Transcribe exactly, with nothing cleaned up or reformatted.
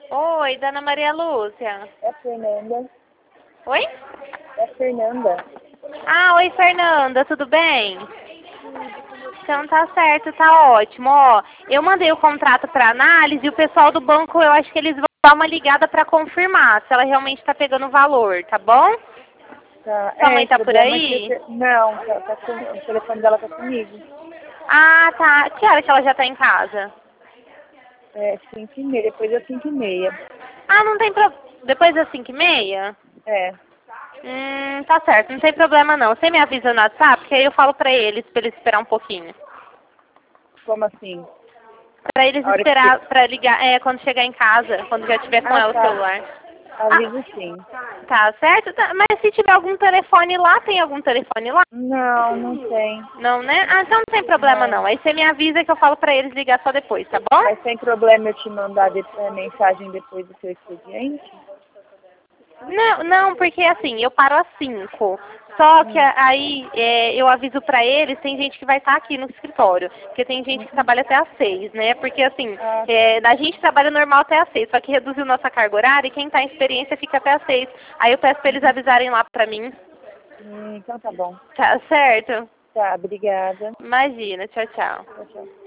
Oi, Dona Maria Lúcia. É a Fernanda. Oi? É a Fernanda. Ah, oi, Fernanda, tudo bem? Então tá certo, tá ótimo. Ó, eu mandei o contrato para análise e o pessoal do banco, eu acho que eles vão dar uma ligada para confirmar se ela realmente está pegando o valor, tá bom? Tá. Sua É, mãe o tá por problema é que eu aí? te... Não, tá, tá com... o telefone dela tá comigo. Ah, tá. Que hora que ela já tá em casa? É cinco e meia, depois é cinco e meia. Ah, não tem problema. Depois das cinco e meia? É. Hum, tá certo, não tem problema não. Você me avisa no WhatsApp, que aí eu falo pra eles, pra eles esperar um pouquinho. Como assim? Pra eles A hora que... esperar, pra ligar, é, quando chegar em casa, quando já tiver com Ah, ela o tá. celular. Aviso Ah, sim. tá certo? Tá, mas se tiver algum telefone lá, tem algum telefone lá? Não, não tem. Não, né? Ah, então não tem problema Não. não. Aí você me avisa que eu falo pra eles ligar só depois, tá bom? Mas tem problema eu te mandar de... é, mensagem depois do seu expediente? Não, não, porque assim, eu paro às cinco. Só que Hum. a- aí é, eu aviso pra eles, tem gente que vai estar aqui no escritório. Porque tem gente que Uhum. trabalha até às seis, né? Porque assim, Ah, tá. é, a gente trabalha normal até às seis, só que reduziu nossa carga horária e quem tá em experiência fica até às seis. Aí eu peço pra eles Uhum. avisarem lá pra mim. Hum, então tá bom. Tá certo? Tá, obrigada. Imagina, tchau, tchau. Tchau, tchau.